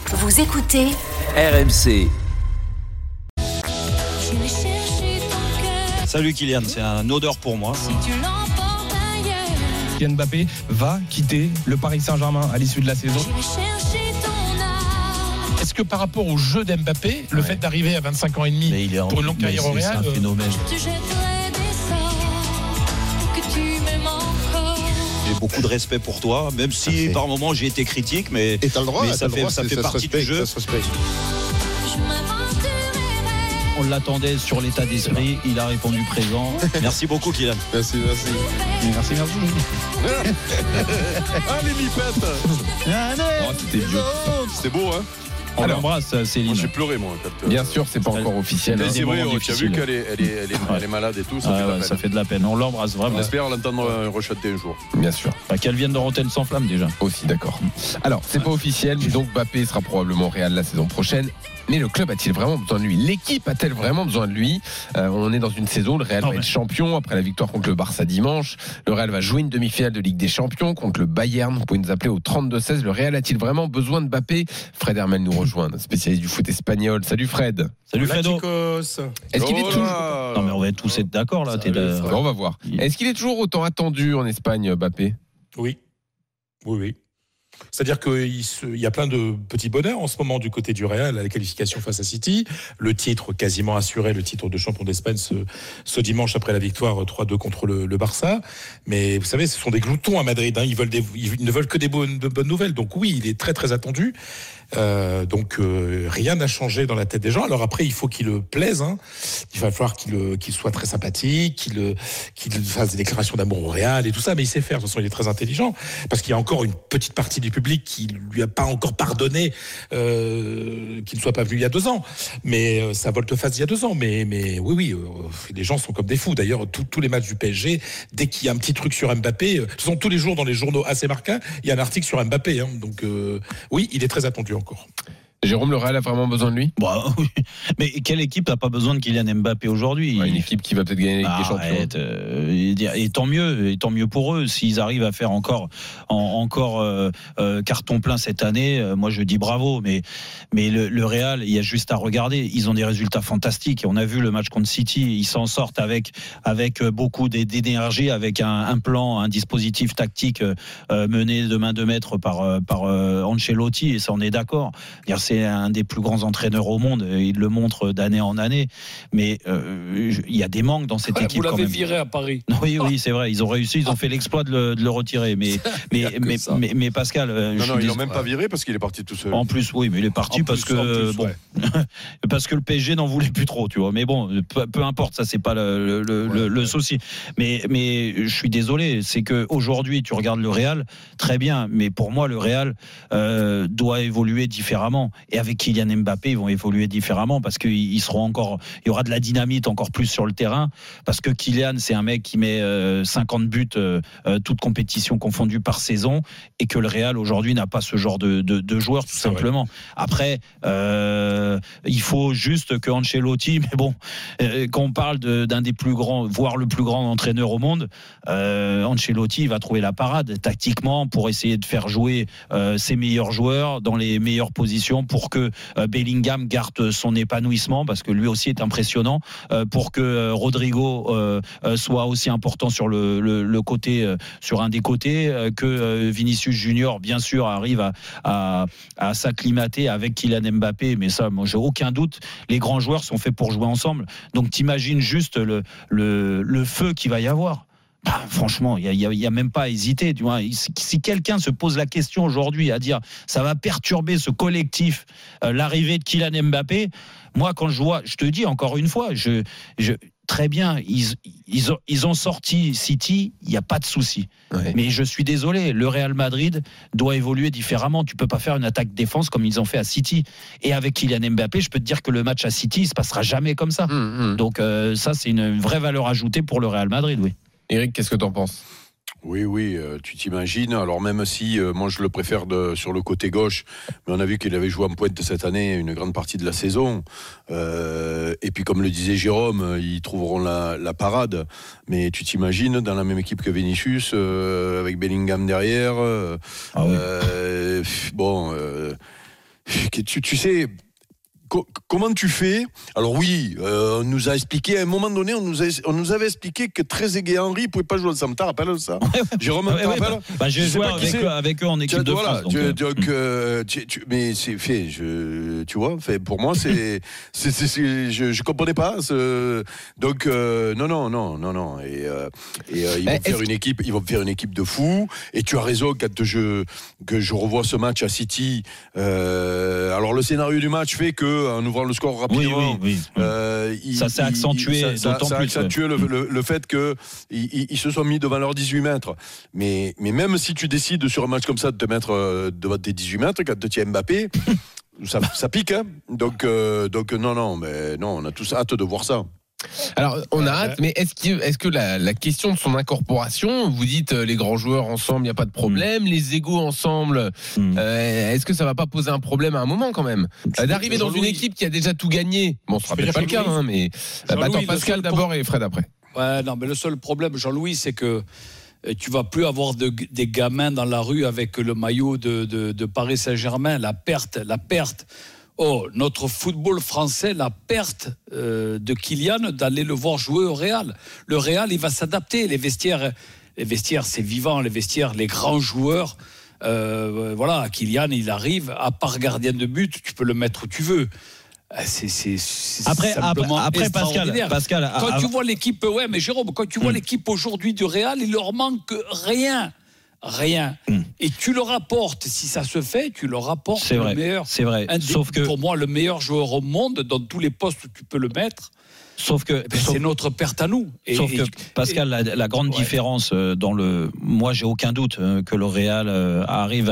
Vous écoutez RMC. Salut Kylian, c'est un odeur pour moi. Kylian Mbappé va quitter le Paris Saint-Germain à l'issue de la saison. Est-ce que par rapport au jeu d'Mbappé, le fait d'arriver à 25 ans et demi pour une longue carrière au Real, c'est un phénomène. J'ai beaucoup de respect pour toi, même si par moments j'ai été critique, mais, et t'as le droit, ça fait partie du jeu. On l'attendait sur l'état d'esprit, il a répondu présent. Merci beaucoup Kylian. Merci. Ah les mipettes. c'était vieux. C'était beau hein. On l'embrasse Céline. Moi j'ai pleuré moi. Bien sûr, c'est pas encore officiel. Mais c'est vrai, tu as difficiles. vu qu'elle est malade et tout, Ça fait de la peine. On l'embrasse vraiment. On espère l'entendre rechanter un jour. Bien sûr. Qu'elle vienne de Rotten sans flamme déjà. Aussi, d'accord. Alors, c'est pas officiel, donc Mbappé sera probablement au Real la saison prochaine. Mais le club a-t-il vraiment besoin de lui ? L'équipe a-t-elle vraiment besoin de lui ? On est dans une saison où le Real va être champion après la victoire contre le Barça dimanche. Le Real va jouer une demi-finale de Ligue des Champions contre le Bayern. Vous pouvez nous appeler au 32-16. Le Real a-t-il vraiment besoin de Mbappé ? Fred Hermel nous rejoint, spécialiste du foot espagnol. Salut Fred. Salut Fredo. Est-ce qu'il est toujours... Non mais on va tous être d'accord là. On va voir. Est-ce qu'il est toujours autant attendu en Espagne, Mbappé ? Oui. C'est-à-dire qu'il y a plein de petits bonheurs en ce moment du côté du Real, la qualification face à City, le titre quasiment assuré, le titre de champion d'Espagne ce dimanche après la victoire 3-2 contre le Barça. Mais vous savez, ce sont des gloutons à Madrid, hein. Ils ne veulent que de bonnes nouvelles. Donc oui, il est très très attendu. Rien n'a changé dans la tête des gens. Alors après, il faut qu'il le plaise, hein. Il va falloir qu'il soit très sympathique, qu'il fasse des déclarations d'amour au Real et tout ça, mais il sait faire. De toute façon, il est très intelligent parce qu'il y a encore une petite partie du public qui lui a pas encore pardonné qu'il ne soit pas venu il y a 2 ans. Mais ça volte-face il y a 2 ans. Mais oui, les gens sont comme des fous. D'ailleurs, tous les matchs du PSG, dès qu'il y a un petit truc sur Mbappé, de toute façon, tous les jours dans les journaux assez marquants, il y a un article sur Mbappé, hein. Donc oui, il est très attendu encore. Jérôme, le Real a vraiment besoin de lui ? Oui. Mais quelle équipe n'a pas besoin de Kylian Mbappé aujourd'hui ? Une équipe qui va peut-être gagner la Ligue des Champions. Et tant mieux pour eux. S'ils arrivent à faire encore carton plein cette année, moi je dis bravo. Mais le Real, il y a juste à regarder. Ils ont des résultats fantastiques. On a vu le match contre City. Ils s'en sortent avec beaucoup d'énergie, avec un plan, un dispositif tactique mené de main de maître par Ancelotti. Et ça, on est d'accord. C'est un des plus grands entraîneurs au monde. Il le montre d'année en année. Mais il y a des manques dans cette équipe. Vous l'avez viré à Paris. Oui, c'est vrai. Ils ont réussi. Ils ont fait l'exploit de le retirer. Mais Pascal. Non, ils l'ont même pas viré parce qu'il est parti tout seul. En plus, oui, mais il est parti parce que le PSG n'en voulait plus trop, tu vois. Mais bon, peu importe. Ça, c'est pas le souci. Mais je suis désolé. C'est que aujourd'hui, tu regardes le Real, très bien. Mais pour moi, le Real doit évoluer différemment. Et avec Kylian Mbappé, ils vont évoluer différemment parce qu'il y aura de la dynamite encore plus sur le terrain. Parce que Kylian, c'est un mec qui met 50 buts, toutes compétitions confondues par saison, et que le Real aujourd'hui n'a pas ce genre de joueur, tout simplement. Après, il faut juste que Ancelotti, mais bon, quand on parle d'un des plus grands, voire le plus grand entraîneur au monde, Ancelotti va trouver la parade tactiquement pour essayer de faire jouer ses meilleurs joueurs dans les meilleures positions pour que Bellingham garde son épanouissement, parce que lui aussi est impressionnant, pour que Rodrigo soit aussi important sur le côté, sur un des côtés, que Vinicius Junior bien sûr arrive à s'acclimater avec Kylian Mbappé. Mais ça, moi j'ai aucun doute, les grands joueurs sont faits pour jouer ensemble. Donc t'imagines juste le feu qu'il va y avoir. Franchement, il y a même pas à hésiter. Tu vois. Si quelqu'un se pose la question aujourd'hui à dire ça va perturber ce collectif, l'arrivée de Kylian Mbappé, moi quand je vois, je te dis encore une fois, très bien, ils ont sorti City, il n'y a pas de souci. Ouais. Mais je suis désolé, le Real Madrid doit évoluer différemment. Tu peux pas faire une attaque-défense comme ils ont fait à City. Et avec Kylian Mbappé, je peux te dire que le match à City, il se passera jamais comme ça. Donc ça, c'est une vraie valeur ajoutée pour le Real Madrid, oui. Eric, qu'est-ce que tu en penses ? Oui, tu t'imagines. Alors même si moi je le préfère sur le côté gauche, mais on a vu qu'il avait joué en pointe cette année une grande partie de la saison. Et puis comme le disait Jérôme, ils trouveront la parade. Mais tu t'imagines dans la même équipe que Vinicius, avec Bellingham derrière. tu sais. Comment tu fais? Alors oui, on nous a expliqué, à un moment donné, on nous avait expliqué que Trezeguet et Henry ne pouvaient pas jouer ensemble. T'as rappelles ça? Jérôme, t'as rappelles? J'ai joué avec eux en équipe de France. Mais c'est fait, tu vois, pour moi, je comprenais pas. Donc, non. Et ils vont faire une équipe de fous. Et tu as raison, que je revois ce match à City. Alors, le scénario du match fait que en ouvrant le score rapidement, ça s'est accentué d'autant plus. Ça a accentué le fait qu'ils se sont mis devant leurs 18 mètres. Mais même si tu décides sur un match comme ça de te mettre devant tes 18 mètres, quand tu tiens Mbappé, ça pique. Hein. Donc non, on a tous hâte de voir ça. Alors, on a hâte, mais est-ce que la question de son incorporation, vous dites les grands joueurs ensemble, il n'y a pas de problème, les égos ensemble, est-ce que ça va pas poser un problème à un moment quand même d'arriver dans une équipe qui a déjà tout gagné? Bon, ce sera peut-être pas le cas, mais attends, Pascal d'abord et Fred après. Ouais, non, mais le seul problème, Jean-Louis, c'est que tu vas plus avoir des gamins dans la rue avec le maillot de Paris Saint-Germain. La perte. Oh, notre football français, la perte de Kylian, d'aller le voir jouer au Real. Le Real, il va s'adapter. Les vestiaires, c'est vivant. Les vestiaires, les grands joueurs. Voilà, Kylian, il arrive. À part gardien de but, tu peux le mettre où tu veux. C'est simplement après Pascal, quand tu vois l'équipe, mais Jérôme, quand tu vois l'équipe aujourd'hui du Real, il leur manque rien. Et tu leur apportes, si ça se fait, tu leur apportes le meilleur. C'est vrai. Sauf que pour moi, le meilleur joueur au monde, dans tous les postes où tu peux le mettre. Sauf que c'est notre perte à nous. Pascal, la grande différence moi j'ai aucun doute que le Real arrive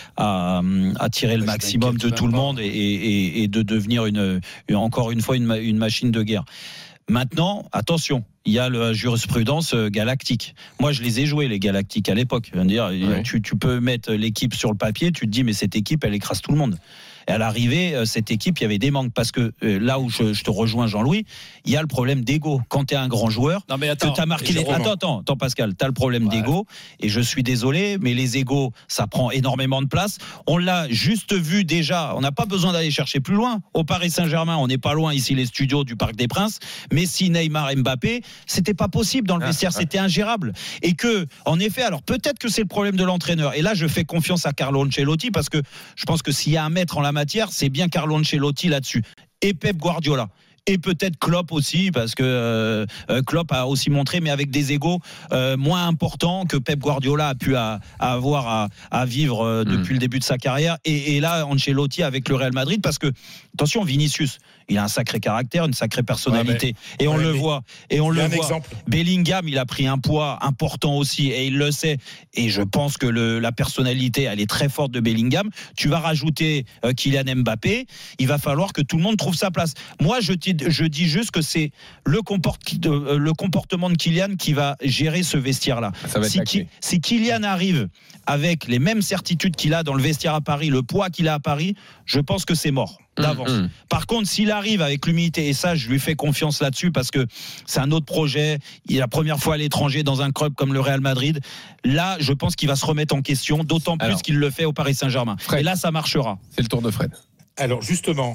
à tirer le maximum de tout le monde et de devenir encore une fois une machine de guerre. Maintenant, attention, il y a la jurisprudence galactique. Moi, je les ai joués, les galactiques, à l'époque. Tu peux mettre l'équipe sur le papier, tu te dis, mais cette équipe, elle écrase tout le monde. Et à l'arrivée, cette équipe, il y avait des manques. Parce que là où je te rejoins, Jean-Louis, il y a le problème d'ego. Quand tu es un grand joueur, que tu as marqué les... Attends, Pascal, tu as le problème d'ego. Et je suis désolé, mais les égos, ça prend énormément de place. On l'a juste vu déjà. On n'a pas besoin d'aller chercher plus loin. Au Paris Saint-Germain, on n'est pas loin, ici, les studios du Parc des Princes. Messi, Neymar, Mbappé, c'était pas possible dans le vestiaire. C'était ingérable. Et que, en effet, alors peut-être que c'est le problème de l'entraîneur. Et là, je fais confiance à Carlo Ancelotti parce que je pense que s'il y a un maître en la matière, c'est bien Carlo Ancelotti là-dessus. Et Pep Guardiola. Et peut-être Klopp aussi, parce que Klopp a aussi montré, mais avec des égos moins importants que Pep Guardiola a pu avoir à vivre depuis le début de sa carrière. Et là, Ancelotti avec le Real Madrid, parce que, attention, Vinicius, il a un sacré caractère, une sacrée personnalité. Et on le voit. Et on le voit. Exemple. Bellingham, il a pris un poids important aussi, et il le sait. Et je pense que la personnalité, elle est très forte de Bellingham. Tu vas rajouter Kylian Mbappé, il va falloir que tout le monde trouve sa place. Moi, je dis juste que c'est le comportement de Kylian qui va gérer ce vestiaire-là. Si Kylian arrive avec les mêmes certitudes qu'il a dans le vestiaire à Paris, le poids qu'il a à Paris, je pense que c'est mort d'avance. Par contre, s'il arrive avec l'humilité, et ça je lui fais confiance là-dessus parce que c'est un autre projet, il est la première fois à l'étranger dans un club comme le Real Madrid, là je pense qu'il va se remettre en question, d'autant plus qu'il le fait au Paris Saint-Germain. Fred, et là ça marchera. C'est le tour de Fred. Alors justement,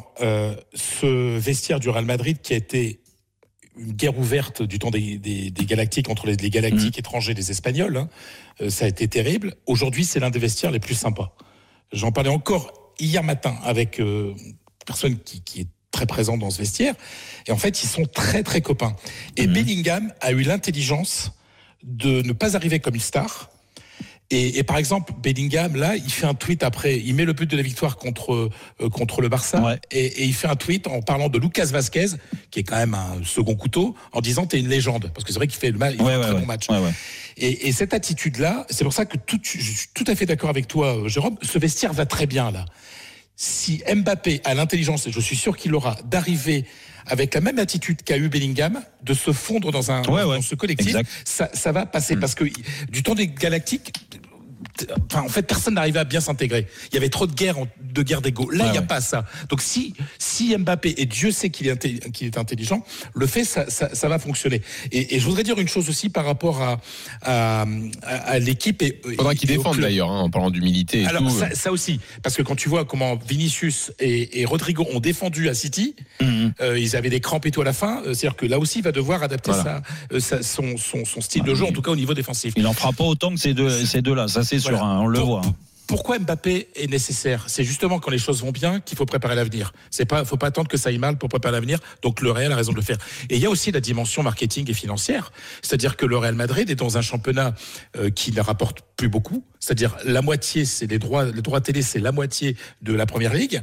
ce vestiaire du Real Madrid qui a été une guerre ouverte du temps des Galactiques entre les Galactiques étrangers et les Espagnols, ça a été terrible. Aujourd'hui, c'est l'un des vestiaires les plus sympas. J'en parlais encore hier matin avec une personne qui est très présente dans ce vestiaire. Et en fait, ils sont très, très copains. Et Bellingham a eu l'intelligence de ne pas arriver comme une star. Et par exemple, Bellingham, là, il fait un tweet après, il met le but de la victoire contre le Barça, et il fait un tweet en parlant de Lucas Vazquez, qui est quand même un second couteau, en disant t'es une légende, parce que c'est vrai qu'il fait un très bon match. Et cette attitude-là, c'est pour ça que je suis tout à fait d'accord avec toi, Jérôme, ce vestiaire va très bien là. Si Mbappé a l'intelligence, et je suis sûr qu'il l'aura, d'arriver avec la même attitude qu'a eu Bellingham, de se fondre dans ce collectif, ça va passer. Parce que du temps des Galactiques, en fait, personne n'arrivait à bien s'intégrer. Il y avait trop de guerre d'ego. Là, il n'y a pas ça. Donc, si Mbappé, et Dieu sait qu'il est intelligent, le fait, ça va fonctionner. Et je voudrais dire une chose aussi par rapport à l'équipe. Il faudra qu'il défende d'ailleurs, en parlant d'humilité. Alors, ça aussi. Parce que quand tu vois comment Vinicius et Rodrigo ont défendu à City, ils avaient des crampes et tout à la fin. C'est-à-dire que là aussi, il va devoir adapter son style de jeu, en tout cas au niveau défensif. Il n'en fera pas autant que ces deux-là, ça c'est sûr, on le voit. Pourquoi Mbappé est nécessaire ? C'est justement quand les choses vont bien qu'il faut préparer l'avenir. Faut pas attendre que ça aille mal pour préparer l'avenir. Donc le Real a raison de le faire. Et il y a aussi la dimension marketing et financière. C'est-à-dire que le Real Madrid est dans un championnat qui ne rapporte plus beaucoup. C'est-à-dire la moitié, c'est les droits télé, c'est la moitié de la Première Ligue.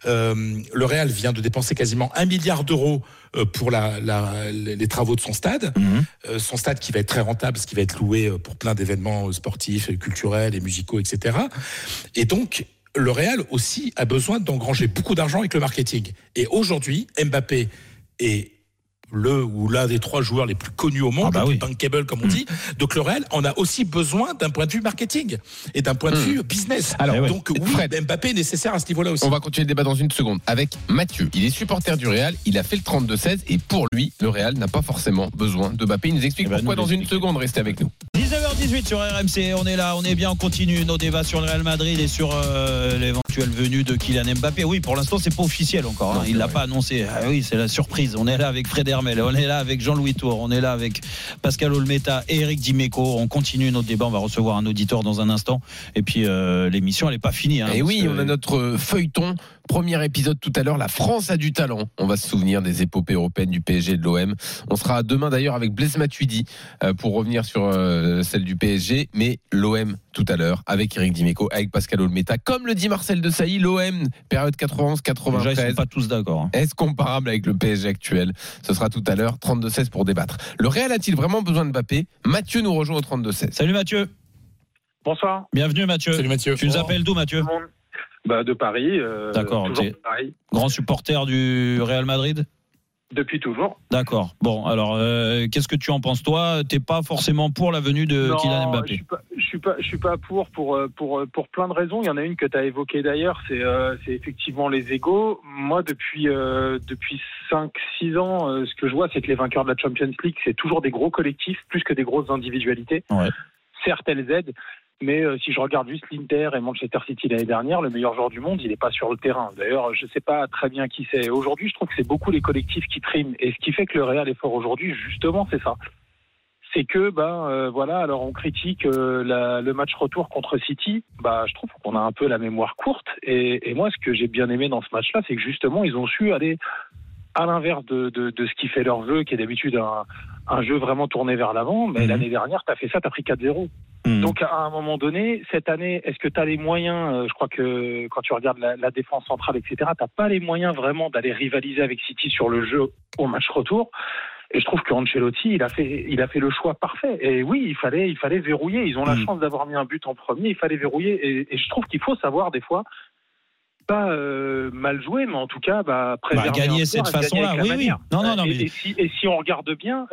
Le Real vient de dépenser quasiment 1 milliard d'euros pour les travaux de son stade. Son stade qui va être très rentable, parce qu'il va être loué pour plein d'événements sportifs, culturels et musicaux, etc. Et donc, le Real aussi a besoin d'engranger beaucoup d'argent avec le marketing. Et aujourd'hui, Mbappé est l'un des 3 joueurs les plus connus au monde, le plus bankable comme on dit. Donc le Real en a aussi besoin d'un point de vue marketing et d'un point de vue business. Alors, donc Fred, Mbappé est nécessaire à ce niveau-là aussi. On va continuer le débat dans une seconde avec Mathieu. Il est supporter du Real, il a fait le 32-16 et pour lui, le Real n'a pas forcément besoin de Mbappé. Il nous explique pourquoi dans une seconde. Restez avec nous. 19h18 sur RMC, on est là, on est bien, on continue nos débats sur le Real Madrid et sur l'éventuelle venue de Kylian Mbappé. Oui, pour l'instant, c'est pas officiel encore, hein. Il l'a pas annoncé. Ah oui, c'est la surprise. On est là avec Fred Hermel, on est là avec Jean-Louis Tour, on est là avec Pascal Olmeta et Eric Dimeco. On continue notre débat, on va recevoir un auditeur dans un instant. Et puis l'émission, elle est pas finie. Et oui, on a notre feuilleton. Premier épisode tout à l'heure, la France a du talent. On va se souvenir des épopées européennes du PSG et de l'OM. On sera demain d'ailleurs avec Blaise Matuidi pour revenir sur celle du PSG, mais l'OM tout à l'heure avec Eric Dimeco, avec Pascal Olmeta. Comme le dit Marcel Desailly, l'OM, période 91-93. Déjà, ils sont pas tous d'accord. Est-ce comparable avec le PSG actuel ? Ce sera tout à l'heure, 32-16 pour débattre. Le Real a-t-il vraiment besoin de Mbappé ? Mathieu nous rejoint au 32-16. Salut Mathieu. Bonsoir. Bienvenue Mathieu. Salut Mathieu. Tu nous appelles d'où Mathieu ? De Paris. D'accord. De Paris. Grand supporter du Real Madrid ? Depuis toujours. D'accord. Bon, alors, qu'est-ce que tu en penses, toi ? T'es pas forcément pour la venue de Kylian Mbappé ? Je suis pas pour plein de raisons. Il y en a une que tu as évoquée d'ailleurs, c'est effectivement les égos. Moi, depuis 5-6 ans, ce que je vois, c'est que les vainqueurs de la Champions League, c'est toujours des gros collectifs, plus que des grosses individualités. Ouais. Certes, elles aident. Mais si je regarde juste l'Inter et Manchester City l'année dernière, le meilleur joueur du monde, il n'est pas sur le terrain. D'ailleurs, je ne sais pas très bien qui c'est. Aujourd'hui, je trouve que c'est beaucoup les collectifs qui triment. Et ce qui fait que le Real est fort aujourd'hui, justement, c'est ça. C'est que, alors on critique le match retour contre City. Je trouve qu'on a un peu la mémoire courte. Et moi, ce que j'ai bien aimé dans ce match-là, c'est que justement, ils ont su aller à l'inverse de ce qui fait leur jeu, qui est d'habitude un jeu vraiment tourné vers l'avant. Mais l'année dernière, tu as fait ça, tu as pris 4-0. Donc à un moment donné, cette année, est-ce que tu as les moyens, je crois que quand tu regardes la défense centrale, etc., tu n'as pas les moyens vraiment d'aller rivaliser avec City sur le jeu au match retour. Et je trouve qu'Ancelotti, il a fait le choix parfait. Et oui, il fallait verrouiller. Ils ont la chance d'avoir mis un but en premier, il fallait verrouiller. Et je trouve qu'il faut savoir des fois, pas mal jouer, mais en tout cas préserver gagner cette façon-là. Oui. Non. Et si on regarde bien,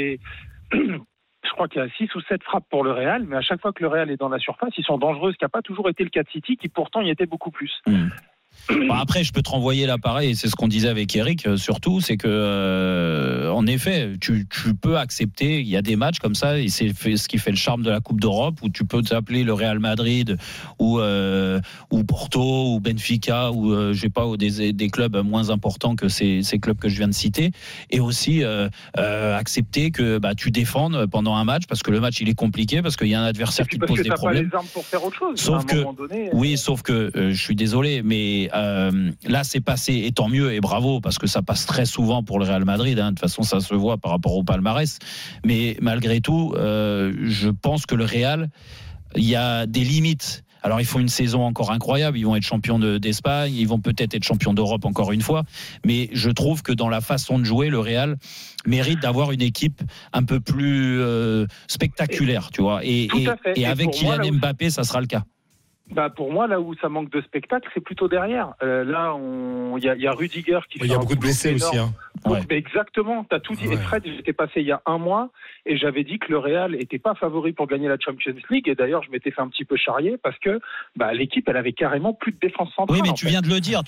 je crois qu'il y a 6 ou 7 frappes pour le Real, mais à chaque fois que le Real est dans la surface, ils sont dangereux, ce qui n'a pas toujours été le cas de City, qui pourtant y était beaucoup plus. Après, je peux te renvoyer là pareil, et c'est ce qu'on disait avec Eric, surtout, c'est que en effet, tu peux accepter, il y a des matchs comme ça, et c'est ce qui fait le charme de la Coupe d'Europe, où tu peux t'appeler le Real Madrid, ou Porto, ou Benfica, ou des clubs moins importants que ces clubs que je viens de citer, et aussi accepter que tu défendes pendant un match, parce que le match il est compliqué, parce qu'il y a un adversaire qui te pose des problèmes. Parce que tu n'as pas les armes pour faire autre chose. Sauf que je suis désolé, mais là c'est passé, et tant mieux, et bravo, parce que ça passe très souvent pour le Real Madrid, hein. De toute façon ça se voit par rapport au palmarès, mais malgré tout je pense que le Real, il y a des limites. Alors ils font une saison encore incroyable, ils vont être champions d'Espagne, ils vont peut-être être champions d'Europe encore une fois, mais je trouve que dans la façon de jouer, le Real mérite d'avoir une équipe un peu plus spectaculaire, tu vois, et avec Kylian Mbappé ça sera le cas. Pour moi, là où ça manque de spectacle, c'est plutôt derrière. Là, il y a Rudiger qui. Il y a beaucoup de blessés aussi. Hein. Ouais. Donc, exactement, tu as tout dit. Ouais. Et Fred, j'étais passé il y a un mois et j'avais dit que le Real n'était pas favori pour gagner la Champions League. Et d'ailleurs, je m'étais fait un petit peu charrier parce que l'équipe, elle avait carrément plus de défense centrale. Oui, mais tu viens de le dire.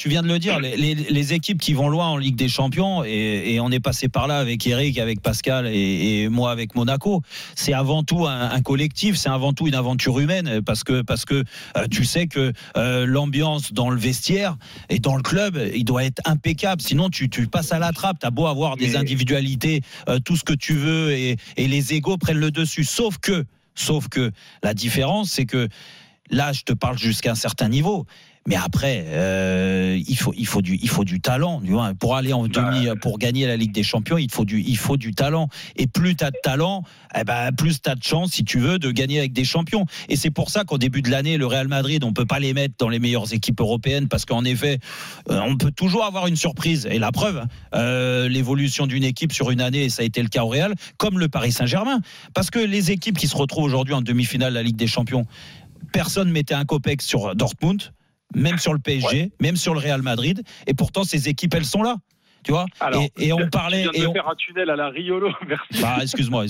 Les équipes qui vont loin en Ligue des Champions, et on est passé par là avec Eric, avec Pascal et moi avec Monaco. C'est avant tout un collectif, c'est avant tout une aventure humaine, parce que tu sais que l'ambiance dans le vestiaire et dans le club, il doit être impeccable. Sinon, tu passes à la trappe. T'as beau avoir des individualités, tout ce que tu veux, et les égos prennent le dessus. Sauf que la différence, c'est que là, je te parle jusqu'à un certain niveau. Mais après, il faut du talent. Tu vois. Pour aller en demi, pour gagner la Ligue des Champions, il faut du talent. Et plus tu as de talent, plus tu as de chance, si tu veux, de gagner avec des champions. Et c'est pour ça qu'au début de l'année, le Real Madrid, on peut pas les mettre dans les meilleures équipes européennes, parce qu'en effet, on peut toujours avoir une surprise. Et la preuve, l'évolution d'une équipe sur une année, et ça a été le cas au Real, comme le Paris Saint-Germain. Parce que les équipes qui se retrouvent aujourd'hui en demi-finale de la Ligue des Champions, personne mettait un copec sur Dortmund, même sur le PSG, même sur le Real Madrid, et pourtant ces équipes, elles sont là, tu vois. Alors, et on parlait, tu viens de faire un tunnel à la Riolo. Merci. Excuse-moi.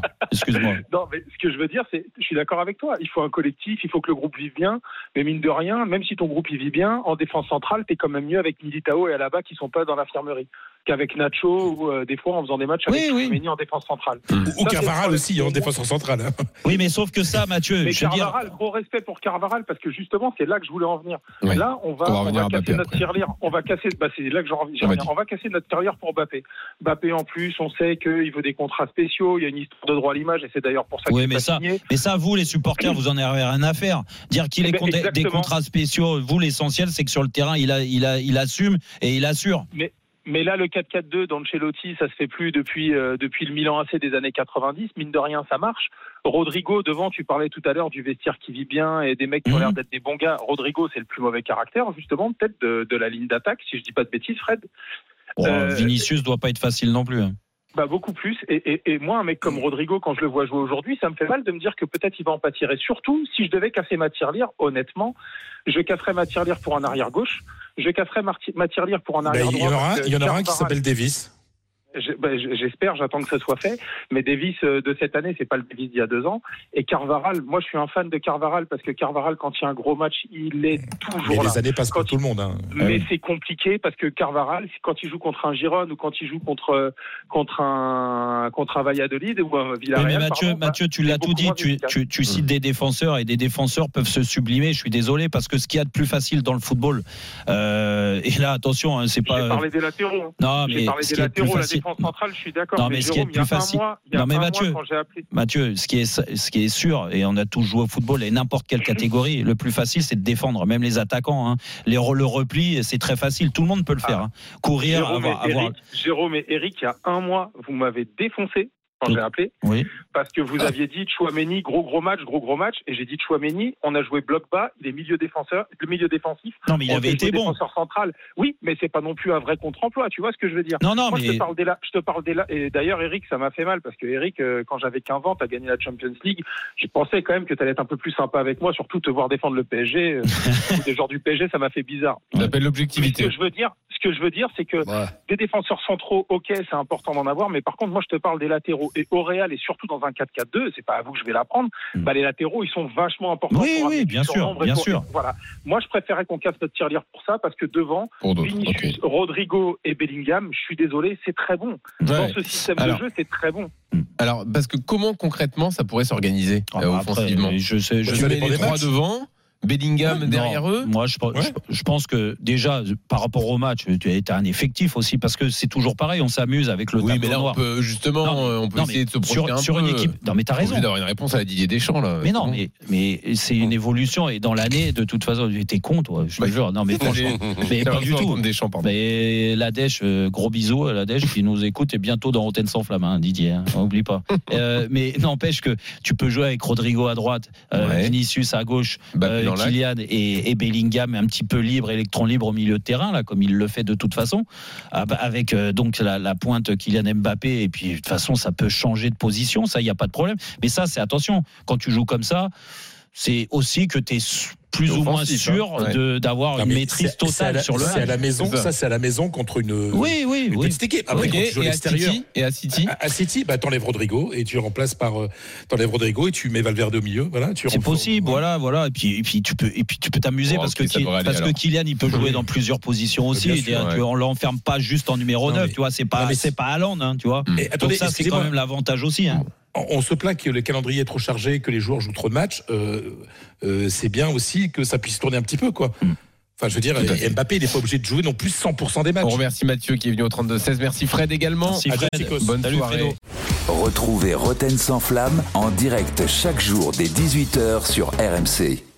Non, mais ce que je veux dire, c'est, je suis d'accord avec toi. Il faut un collectif, il faut que le groupe vive bien. Mais mine de rien, même si ton groupe il vit bien, en défense centrale, t'es quand même mieux avec Militao et Alaba qui sont pas dans l'infirmerie qu'avec Nacho ou des fois en faisant des matchs avec Tchouaméni en défense centrale. Ou Carvajal aussi en défenseur central. Oui, mais sauf que ça, Mathieu. Mais je veux Carvajal, dire... gros respect pour Carvajal, parce que justement, c'est là que je voulais en venir. Ouais. Là, on va casser notre tirelire. On va casser. C'est là que j'en reviens. On va casser notre tirelire pour Mbappé. Mbappé, en plus, on sait qu'il veut des contrats spéciaux. Il y a une histoire de droit à l'image, et c'est d'ailleurs pour ça qu'il est signé. Mais ça, vous, les supporters, vous en avez rien à faire. Dire qu'il ait des contrats spéciaux, vous, l'essentiel, c'est que sur le terrain, il assume et il assure. Mais là, le 4-4-2 d'Ancelotti, ça se fait plus depuis le Milan AC des années 90. Mine de rien, ça marche. Rodrigo, devant, tu parlais tout à l'heure du vestiaire qui vit bien et des mecs qui ont l'air d'être des bons gars. Rodrigo, c'est le plus mauvais caractère, justement, peut-être de la ligne d'attaque, si je dis pas de bêtises, Fred. Vinicius doit pas être facile non plus. Beaucoup plus. Et moi, un mec comme Rodrigo, quand je le vois jouer aujourd'hui, ça me fait mal de me dire que peut-être il va en pâtir. Et surtout, si je devais casser ma tirelire, honnêtement, je casserais ma tirelire pour un arrière gauche. Je casserais ma tirelire pour un arrière droit. Il y en aura un qui s'appelle Davis. J'espère, j'attends que ça soit fait. Mais Davis de cette année, c'est pas le Davis d'il y a 2 ans. Et Carvajal, moi je suis un fan de Carvajal parce que Carvajal, quand il y a un gros match, il est toujours là. Les années passent pour tout le monde. Hein. Mais c'est compliqué parce que Carvajal, quand il joue contre un Girone ou quand il joue contre un Valladolid ou un Villarreal. Oui, mais Mathieu, tu l'as tout dit. Tu cites des défenseurs et des défenseurs peuvent se sublimer. Je suis désolé parce que ce qu'il y a de plus facile dans le football, et là attention, hein, c'est pas. J'ai parlé des latéraux. Non, mais parlé des latéraux, la défense centrale, je suis d'accord. Non, mais ce qui est plus facile. Non, mais Mathieu, ce qui est sûr, et on a tous joué au football et n'importe quelle catégorie, le plus facile, c'est de défendre, même les attaquants. Hein. Le repli, c'est très facile. Tout le monde peut le faire. Hein. Courir, Jérôme et Eric, il y a 1 mois, vous m'avez défoncé quand j'ai appelé, parce que vous aviez dit Tchouaméni, gros match, et j'ai dit Tchouaméni, on a joué bloc bas, il est milieu défensif. Non, mais il avait été bon. Défenseur central. Oui, mais c'est pas non plus un vrai contre-emploi, tu vois ce que je veux dire. Non, moi, mais... je te parle des là, et d'ailleurs, Eric, ça m'a fait mal, parce que Eric, quand j'avais 15 ans, t'as gagné la Champions League, je pensais quand même que t'allais être un peu plus sympa avec moi, surtout te voir défendre le PSG, des joueurs du PSG, ça m'a fait bizarre. On appelle l'objectivité. Ce que je veux dire, c'est que des défenseurs centraux, ok, c'est important d'en avoir, mais par contre, moi, je te parle des latéraux. Et au Real, et surtout dans un 4-4-2, c'est pas à vous que je vais l'apprendre, les latéraux, ils sont vachement importants. Oui, bien sûr. Voilà. Moi, je préférais qu'on casse notre tirelire pour ça, parce que devant, Vinicius, Rodrigo et Bellingham, je suis désolé, c'est très bon. Dans ce système de jeu, c'est très bon. Alors, parce que comment concrètement ça pourrait s'organiser offensivement? Je sais mets les 3 devant. Bellingham derrière eux. Moi, je pense que déjà, par rapport au match, tu as été un effectif aussi, parce que c'est toujours pareil, on s'amuse avec le tableau noir. On peut essayer de se projeter sur une équipe. Non, mais t'as raison. D'avoir une réponse à la Didier Deschamps là. Mais non, mais c'est une évolution, et dans l'année, de toute façon, t'es con, toi. Je te jure. Non, mais franchement, mais pas du tout. Deschamps, mais la Dèche, gros bisous à la Dèche qui nous écoute, et bientôt dans Rotten sans flamme, hein, Didier. Hein, oublie pas. Mais n'empêche que tu peux jouer avec Rodrigo à droite, Vinicius à gauche, Kylian et Bellingham un petit peu libre, électron libre au milieu de terrain, là, comme il le fait de toute façon, avec donc la pointe Kylian Mbappé, et puis de toute façon ça peut changer de position, ça, il n'y a pas de problème, mais ça, c'est attention, quand tu joues comme ça, c'est aussi que tu es plus ou moins offensif, sûr hein. d'avoir une maîtrise totale sur le match. C'est à la maison, ça c'est à la maison contre une petite équipe. Après, quand tu joues à l'extérieur. Et à City À City, t'enlèves Rodrigo et tu remplaces par et tu mets Valverde au milieu. Voilà, c'est possible, voilà. Et puis tu peux t'amuser parce que Kylian il peut jouer dans plusieurs positions aussi. On l'enferme pas juste en numéro 9, tu vois. C'est pas Haaland, hein, tu vois. Et attendez, donc ça c'est quand même l'avantage aussi. Hein. On se plaint que le calendrier est trop chargé, que les joueurs jouent trop de matchs. C'est bien aussi que ça puisse tourner un petit peu, quoi. Enfin, je veux dire, Mbappé, il n'est pas obligé de jouer non plus 100% des matchs. On remercie Mathieu qui est venu au 32-16. Merci Fred également. Merci Fred. Bonne soirée. Fredo. Retrouvez Roten sans flamme en direct chaque jour dès 18h sur RMC.